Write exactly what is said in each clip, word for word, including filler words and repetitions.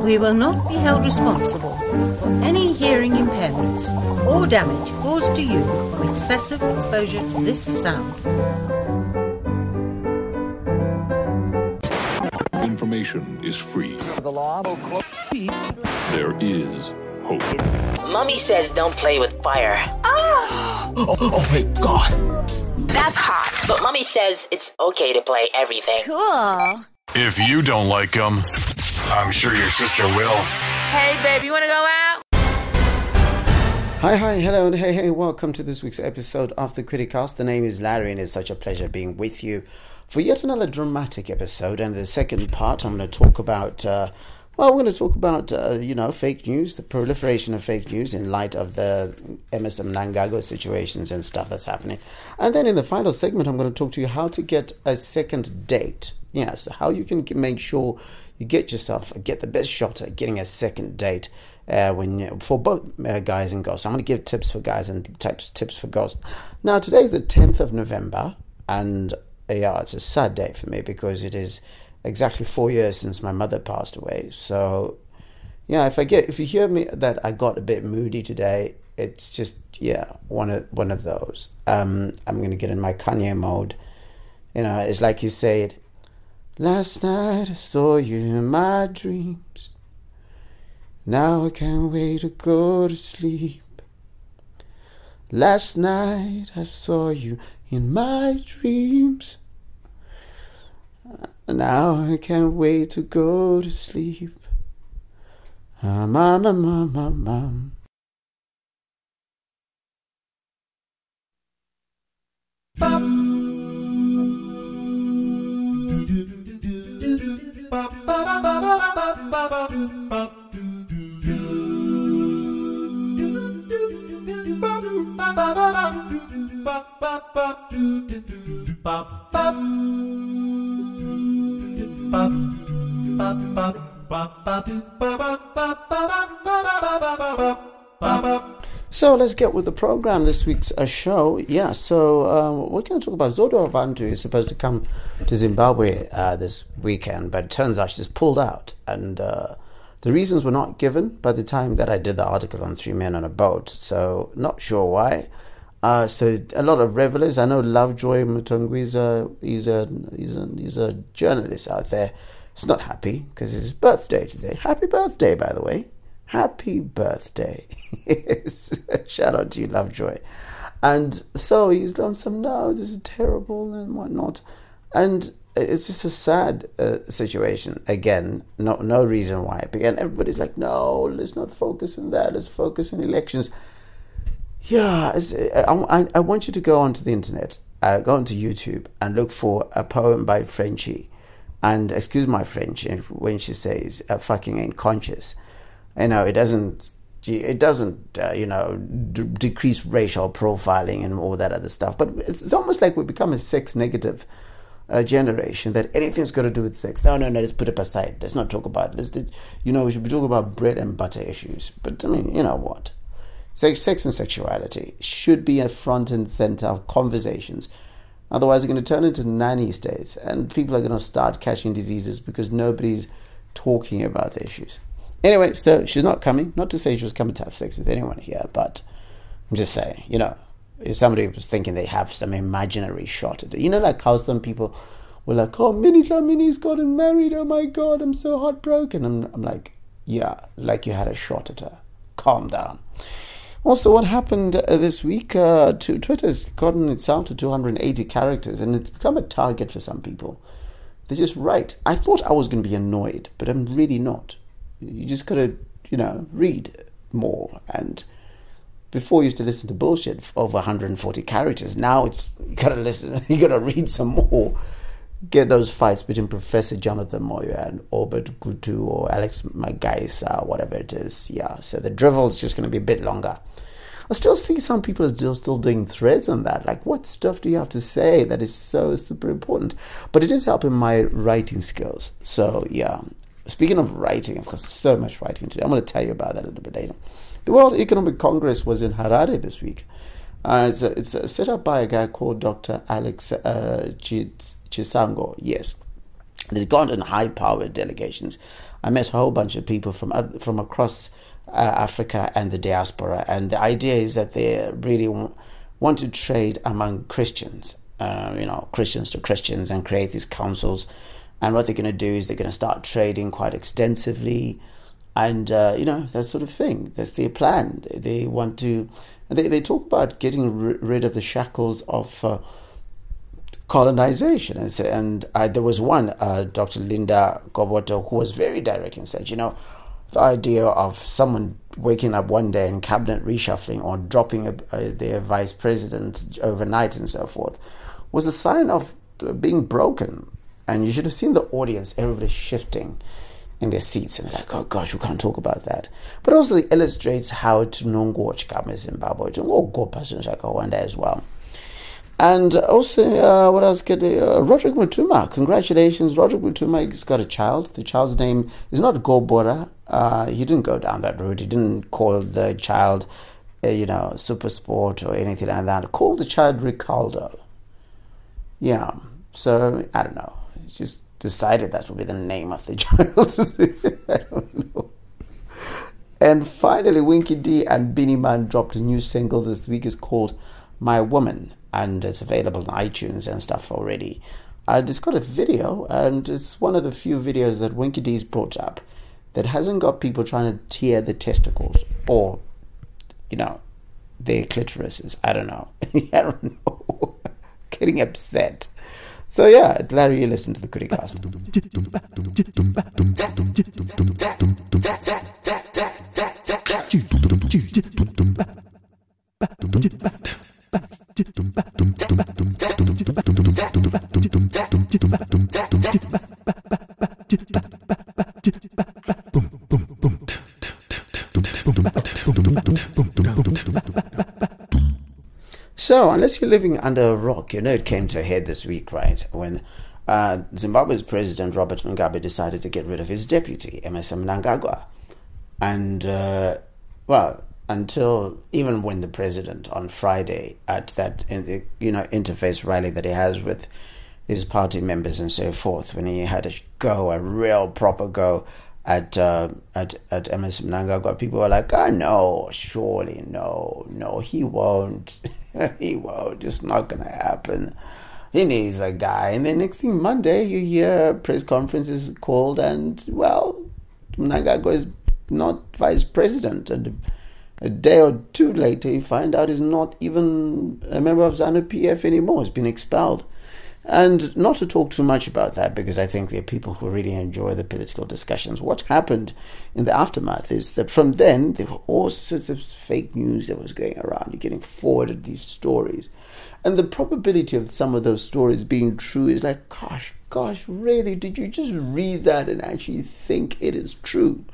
We will not be held responsible for any hearing impairments or damage caused to you from excessive exposure to this sound. Information is free. The law. There is hope. Mummy says don't play with fire. Oh, oh my God. That's hot. But Mummy says it's okay to play everything. Cool. If you don't like them, I'm sure your sister will. Hey, babe, you want to go out? Hi, hi, hello, and hey, hey, welcome to this week's episode of the Criticast. The name is Larry, and it's such a pleasure being with you for yet another dramatic episode. And the second part, I'm going to talk about, uh, well, we're going to talk about, uh, you know, fake news, the proliferation of fake news in light of the Emmerson Mnangagwa situations and stuff that's happening. And then in the final segment, I'm going to talk to you how to get a second date. Yeah, so how you can make sure you get yourself, get the best shot at getting a second date uh, when for both uh, guys and girls. So I'm going to give tips for guys and tips tips for girls. Now, today's the tenth of November, and uh, yeah, it's a sad day for me because it is exactly four years since my mother passed away. So, yeah, if I get if you hear me that I got a bit moody today, it's just yeah one of one of those. Um, I'm going to get in my Kanye mode. You know, it's like you said. Last night I saw you in my dreams. Now I can't wait to go to sleep. Last night I saw you in my dreams. Now I can't wait to go to sleep. Ah, mama, mama, mama. So let's get with the program. This week's uh, show. Yeah, so um, we're going to talk about Zodo Abantu is supposed to come to Zimbabwe uh, this weekend, but it turns out she's pulled out. And uh, the reasons were not given by the time that I did the article on Three Men on a Boat. So not sure why. Uh, so a lot of revelers. I know Lovejoy Mutungu is a, he's a, he's a, he's a journalist out there. He's not happy because it's his birthday today. Happy birthday, by the way. Happy birthday. Shout out to you, Lovejoy. And so he's done some, no, this is terrible and whatnot. And it's just a sad uh, situation. Again, no no reason why. Again, everybody's like, no, let's not focus on that. Let's focus on elections. Yeah, I, I, I want you to go onto the internet, uh, go onto YouTube and look for a poem by Frenchie. And excuse my French when she says, uh, fucking ain't conscious. You know, it doesn't, it doesn't, uh, you know, d- decrease racial profiling and all that other stuff. But it's, it's almost like we become a sex negative uh, generation that anything's got to do with sex. No, no, no, let's put it aside. Let's not talk about it. Let's, you know, we should be talking about bread and butter issues. But I mean, you know what? Sex, sex and sexuality should be a front and center of conversations. Otherwise, they're going to turn into nanny states, and people are going to start catching diseases because nobody's talking about the issues. Anyway, so she's not coming. Not to say she was coming to have sex with anyone here, but I'm just saying, you know, if somebody was thinking they have some imaginary shot at it. You know, like how some people were like, oh, Minnie Dlamini's gotten married. Oh, my God, I'm so heartbroken. I'm, I'm like, yeah, like you had a shot at her. Calm down. Also, what happened uh, this week, uh, to, Twitter's gotten itself to two hundred eighty characters, and it's become a target for some people. They just write. I thought I was going to be annoyed, but I'm really not. You just got to, you know, read more. And before you used to listen to bullshit for over one hundred forty characters. Now it's, you got to listen, you got to read some more. Get those fights between Professor Jonathan Moyo and Obert Gutu or Alex Magaisa, whatever it is. Yeah, so the drivel is just going to be a bit longer. I still see some people are still, still doing threads on that. Like, what stuff do you have to say that is so super important? But it is helping my writing skills. So, yeah. Speaking of writing, I've got so much writing to do. I'm going to tell you about that a little bit later. The World Economic Congress was in Harare this week. Uh, it's, a, it's a set up by a guy called Doctor Alex uh, Chisango. Yes. They've gone in high-powered delegations. I met a whole bunch of people from other, from across uh, Africa and the diaspora, and the idea is that they really want, want to trade among Christians, uh, you know, Christians to Christians, and create these councils. And what they're going to do is they're going to start trading quite extensively, and uh, you know, that sort of thing. That's their plan. They want to. They they talk about getting rid of the shackles of Uh, colonization, and, and uh, there was one, uh, Doctor Linda Goboto, who was very direct and said, you know, the idea of someone waking up one day and cabinet reshuffling or dropping a, a, their vice president overnight and so forth was a sign of being broken. And you should have seen the audience, everybody shifting in their seats, and they're like, oh gosh, we can't talk about that. But also it illustrates how Tunongo Chikama Zimbabwe, Tunongo Pashinshaka as well. And also, uh, what else could uh, Roderick Mutuma. Congratulations, Roderick Mutuma. He's got a child. The child's name is not Gobora. Uh, he didn't go down that route. He didn't call the child, uh, you know, Super Sport or anything like that. Called the child Ricaldo. Yeah. So, I don't know. He just decided that would be the name of the child. I don't know. And finally, Winky D and Beanie Man dropped a new single this week. It's called My Woman, and it's available on iTunes and stuff already. And it's got a video, and it's one of the few videos that Winky D's brought up that hasn't got people trying to tear the testicles or, you know, their clitorises. I don't know. I don't know. Getting upset. So yeah, Larry, you listen to the Criticast. So, unless you're living under a rock, you know it came to a head this week, right? When uh, Zimbabwe's President Robert Mugabe decided to get rid of his deputy, Emmerson Mnangagwa. And, uh, well, until even when the president on Friday at that you know interface rally that he has with his party members and so forth, when he had a go, a real proper go at uh, at at Emmerson Mnangagwa, people were like, "Oh no, surely no, no, he won't, he won't. It's not gonna happen. He needs a guy." And then next thing, Monday, you hear a press conference is called, and well, Mnangagwa is not vice president, and a day or two later, you find out he's not even a member of ZANU-P F anymore. He's been expelled. And not to talk too much about that, because I think there are people who really enjoy the political discussions. What happened in the aftermath is that from then, there were all sorts of fake news that was going around. You're getting forwarded these stories. And the probability of some of those stories being true is like, gosh, gosh, really? Did you just read that and actually think it is true?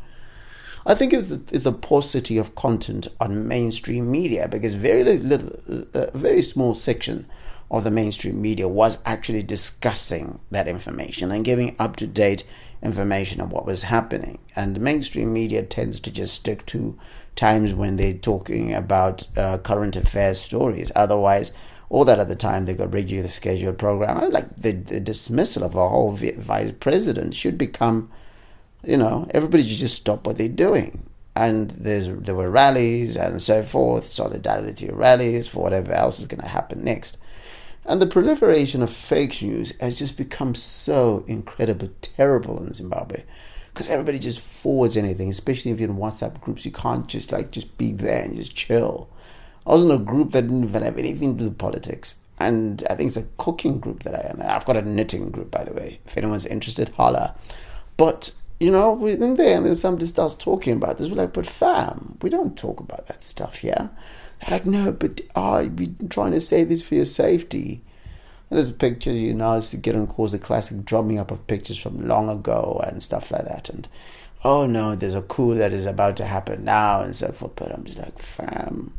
I think it's the, it's the paucity of content on mainstream media, because very little, a very small section of the mainstream media was actually discussing that information and giving up-to-date information on what was happening. And mainstream media tends to just stick to times when they're talking about uh, current affairs stories. Otherwise, all that other time, they've got regular scheduled program. Like the, the dismissal of a whole vice president should become, you know, everybody should just stop what they're doing. And there's there were rallies and so forth, solidarity rallies for whatever else is going to happen next. And the proliferation of fake news has just become so incredibly terrible in Zimbabwe, because everybody just forwards anything, especially if you're in WhatsApp groups. You can't just like just be there and just chill. I was in a group that didn't even have anything to do with politics, and I think it's a cooking group that I am. I've got a knitting group, by the way. If anyone's interested, holla. But you know, we're in there, and then somebody starts talking about this. We're like, but fam, we don't talk about that stuff here. They're like, no, but oh, we're trying to say this for your safety. And there's a picture, you know, it's getting caused a classic drumming up of pictures from long ago and stuff like that. And, oh no, there's a coup that is about to happen now and so forth. But I'm just like, fam,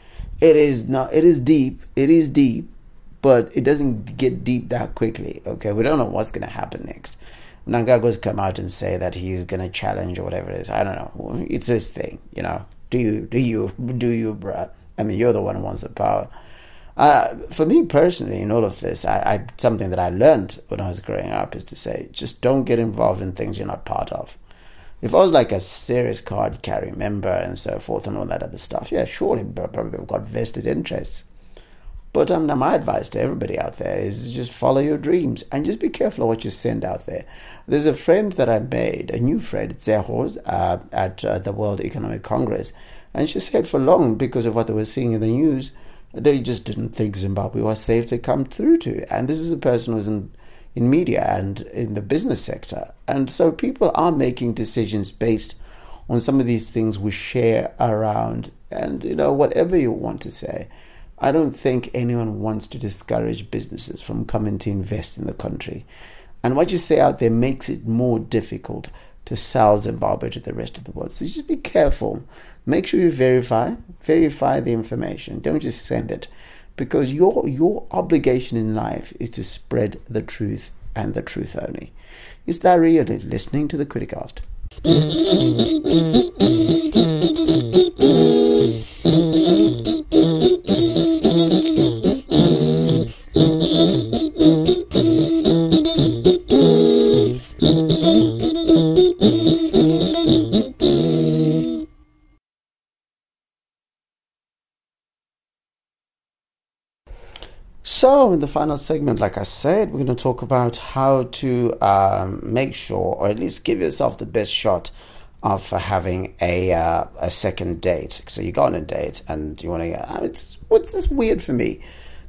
it is not, it is deep, it is deep, but it doesn't get deep that quickly, okay? We don't know what's going to happen next. Mnangagwa's come out and say that he's going to challenge or whatever it is. I don't know. It's his thing, you know. Do you, do you, do you, bruh? I mean, you're the one who wants the power. Uh, for me personally, in all of this, I, I something that I learned when I was growing up is to say, just don't get involved in things you're not part of. If I was like a serious card carrying member and so forth and all that other stuff, yeah, surely probably have got vested interests. But um, now my advice to everybody out there is just follow your dreams and just be careful of what you send out there. There's a friend that I made, a new friend, Zeho, uh, at uh, the World Economic Congress, and she said for long, because of what they were seeing in the news, they just didn't think Zimbabwe was safe to come through to. And this is a person who's in, in media and in the business sector. And so people are making decisions based on some of these things we share around. And, you know, whatever you want to say, I don't think anyone wants to discourage businesses from coming to invest in the country. And what you say out there makes it more difficult to sell Zimbabwe to the rest of the world. So just be careful. Make sure you verify, verify the information. Don't just send it, because your your obligation in life is to spread the truth and the truth only. Is that really listening to the Criticast? So in the final segment, like I said, we're going to talk about how to um, make sure, or at least give yourself the best shot of uh, having a uh, a second date. So you go on a date and you want to, uh, it's, what's this weird for me?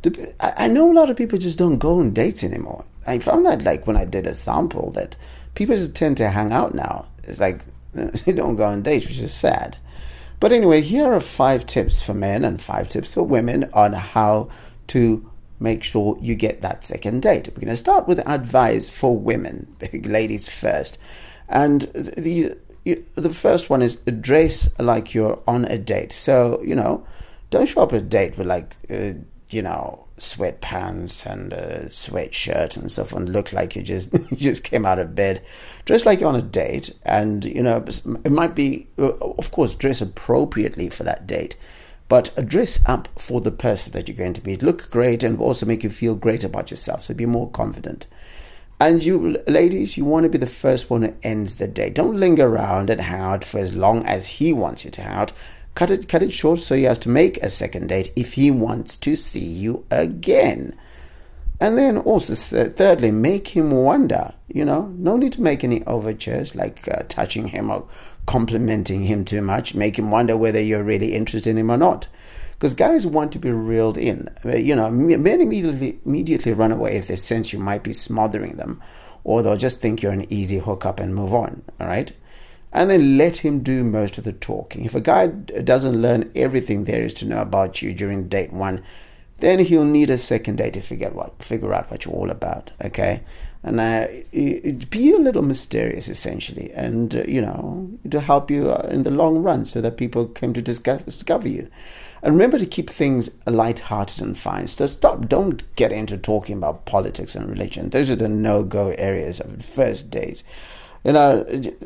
I, I know a lot of people just don't go on dates anymore. I found that, like, when I did a sample, that people just tend to hang out now. It's like they don't go on dates, which is sad. But anyway, here are five tips for men and five tips for women on how to make sure you get that second date. We're going to start with advice for women, ladies first. And the the first one is dress like you're on a date. So, you know, don't show up at a date with, like, uh, you know, sweatpants and a sweatshirt and stuff and look like you just you just came out of bed. Dress like you're on a date, and, you know, it might be, of course, dress appropriately for that date. But dress up for the person that you're going to meet. Look great and also make you feel great about yourself. So be more confident. And you, ladies, you want to be the first one who ends the day. Don't linger around and hang out for as long as he wants you to hang out. Cut it, cut it short so he has to make a second date if he wants to see you again. And then also, thirdly, make him wonder. You know, no need to make any overtures like uh, touching him or complimenting him too much. Make him wonder whether you're really interested in him or not. Because guys want to be reeled in. You know, men immediately immediately run away if they sense you might be smothering them, or they'll just think you're an easy hookup and move on. All right. And then let him do most of the talking. If a guy doesn't learn everything there is to know about you during date one, then he'll need a second date to figure out, figure out what you're all about, okay? And uh, be a little mysterious, essentially, and, uh, you know, to help you in the long run so that people come to discover, discover you. And remember to keep things light-hearted and fine. So stop, don't get into talking about politics and religion. Those are the no-go areas of first dates. You know,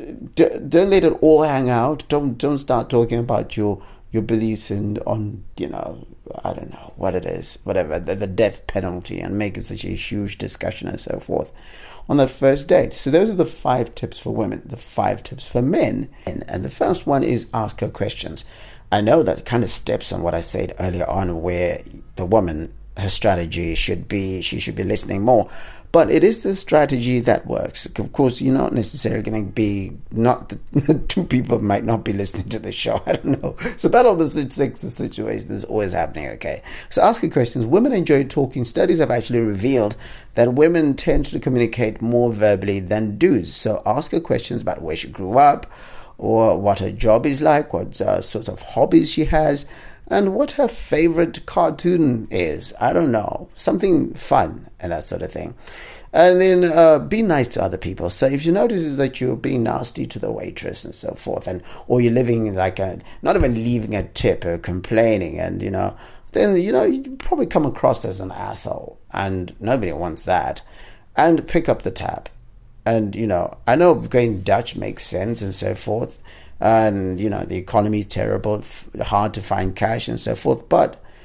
don't let it all hang out. Don't don't start talking about your your beliefs in on you know I don't know what it is, whatever the, the death penalty, and make it such a huge discussion and so forth on the first date. So those are the five tips for women. The five tips for men, and, and the first one is ask her questions. I know that kind of steps on what I said earlier on, where the woman, her strategy should be she should be listening more. But it is the strategy that works. Of course, you're not necessarily going to be, not two people might not be listening to the show. I don't know. It's about all the six situations that's always happening, okay? So ask your questions. Women enjoy talking. Studies have actually revealed that women tend to communicate more verbally than dudes. So ask her questions about where she grew up, or what her job is like, what uh, sort of hobbies she has, and what her favorite cartoon is. I don't know. Something fun and that sort of thing. And then uh, be nice to other people. So if you notice that you're being nasty to the waitress and so forth, and or you're living like a, not even leaving a tip or complaining, and, you know, then, you know, you probably come across as an asshole. And nobody wants that. And pick up the tab. And, you know, I know going Dutch makes sense and so forth. And, you know, the economy is terrible, hard to find cash and so forth. But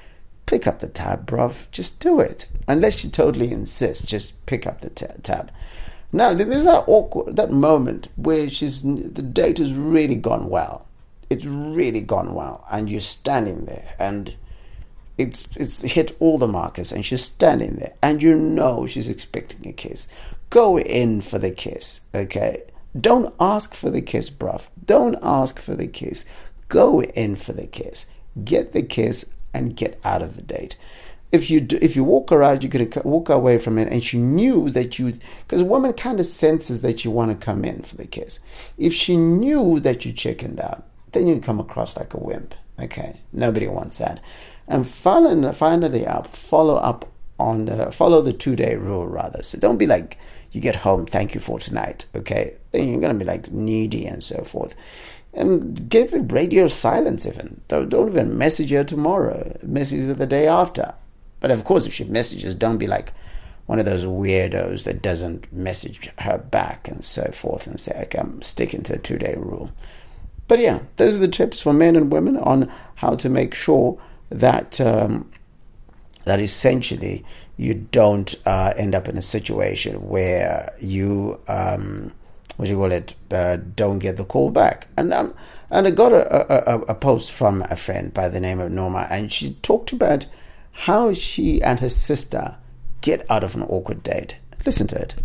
pick up the tab, bruv. Just do it. Unless she totally insists, just pick up the t- tab. Now, there's that awkward, that moment where she's the date has really gone well. It's really gone well, and you're standing there, and it's it's hit all the markers, and she's standing there, and you know she's expecting a kiss. Go in for the kiss, okay? Don't ask for the kiss, bruv. Don't ask for the kiss. Go in for the kiss. Get the kiss and get out of the date. If you do, if you walk around, you're going to walk away from it, and she knew that you, because a woman kind of senses that you want to come in for the kiss. If she knew that you chickened out, then you come across like a wimp. Okay, nobody wants that. And finally, finally up, follow up on the follow the two day rule rather. So don't be like, you get home, thank you for tonight. Okay, then you're gonna be like needy and so forth. And give it radio silence even. Don't, don't even message her tomorrow. Message her the day after. But of course, if she messages, don't be like one of those weirdos that doesn't message her back and so forth and say, okay, I'm sticking to a two-day rule. But yeah, those are the tips for men and women on how to make sure that um, that essentially you don't uh, end up in a situation where you, um, what do you call it, uh, don't get the call back. And um, and I got a, a, a post from a friend by the name of Norma, and she talked about how she and her sister get out of an awkward date. Listen to it.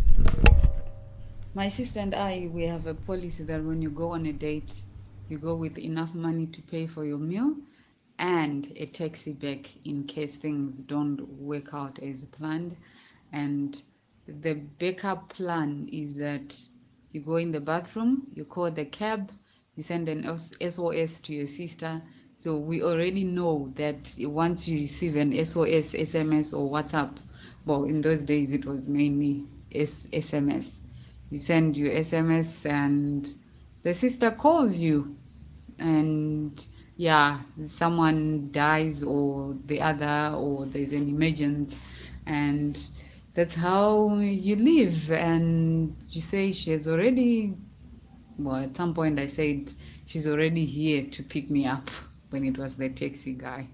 My sister and I, we have a policy that when you go on a date, you go with enough money to pay for your meal and a taxi back in case things don't work out as planned. And the backup plan is that you go in the bathroom, you call the cab, you send an S O S to your sister. So we already know that once you receive an S O S, S M S or WhatsApp, well, in those days it was mainly S M S. You send your S M S and the sister calls you, and yeah, someone dies or the other, or there's an emergency, and that's how you live. And you say she has already, well, at some point I said she's already here to pick me up, when it was the taxi guy.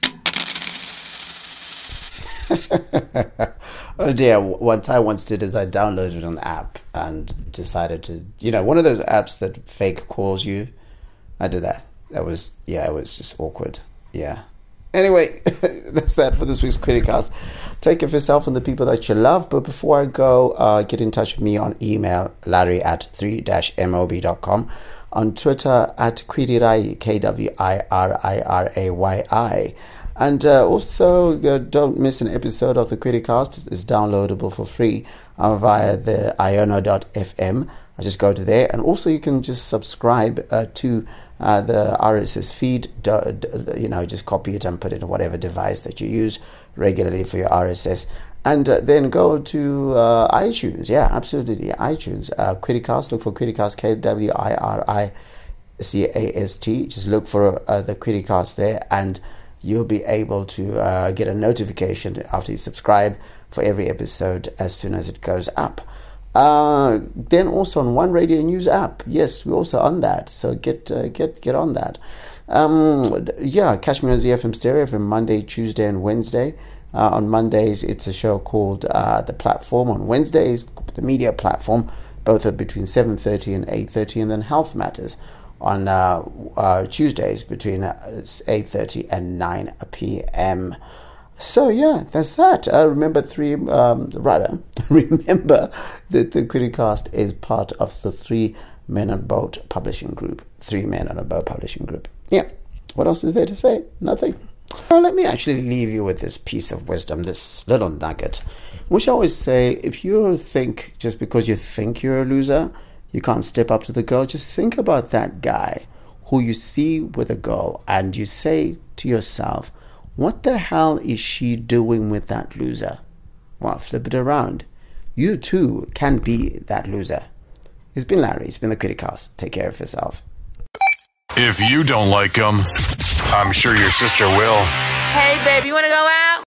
Oh dear, what I once did is I downloaded an app and decided to, you know, one of those apps that fake calls you. I did that. That was, yeah, it was just awkward. Yeah. Anyway, that's that for this week's Criticast. Take care of yourself and the people that you love. But before I go, uh, get in touch with me on email, larry at three dash mob dot com. On Twitter, at Kwirirai, K W I R I R A Y I. And uh, also, uh, don't miss an episode of the Criticast. It's downloadable for free uh, via the iono dot f m. I just go to there. And also, you can just subscribe uh, to uh, the R S S feed. Do, do, you know, just copy it and put it in whatever device that you use regularly for your R S S. And uh, then go to uh, iTunes. Yeah, absolutely. iTunes. Uh, Criticast. Look for Criticast, K W I R I C A S T. Just look for uh, the Criticast there, and you'll be able to uh, get a notification after you subscribe for every episode as soon as it goes up. Uh, then also on One Radio News app. Yes, we're also on that. So get uh, get get on that. Um, yeah, catch me on Z F M Stereo every Monday, Tuesday, and Wednesday. Uh, on Mondays, it's a show called uh, The Platform. On Wednesdays, the Media Platform. Both are between seven thirty and eight thirty. And then Health Matters on uh, uh, Tuesdays between uh, eight thirty and nine p.m. So yeah, that's that. Uh, remember three, um, rather, remember that the Criticast is part of the Three Men on a Boat publishing group. Three Men on a Boat publishing group. Yeah. What else is there to say? Nothing. Well, let me actually leave you with this piece of wisdom, this little nugget, which I always say, if you think just because you think you're a loser, you can't step up to the girl, just think about that guy who you see with a girl and you say to yourself, what the hell is she doing with that loser? Well, flip it around. You too can be that loser. It's been Larry. It's been the Criticast. Take care of yourself. If you don't like them, I'm sure your sister will. Hey, baby, you want to go out?